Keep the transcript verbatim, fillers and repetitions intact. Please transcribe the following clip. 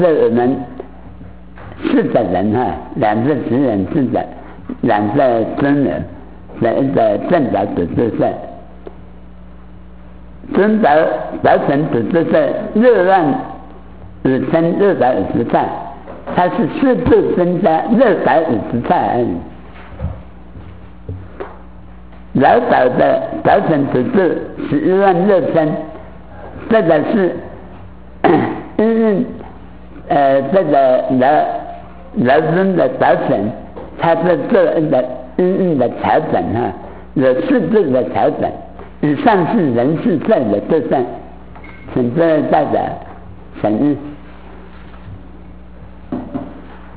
这我们四个人哈，两个职人，四个两个尊人的一个正德组织社。尊德德成组织社六万五千六百五十块，它是四度增加六百五十块而已。老早的德成组织十一万六千，这个是因为呃这个劳劳工的德成，它是做一个因应的调整哈，有适度的调整。以上是人事税的部分，请各位代表审议。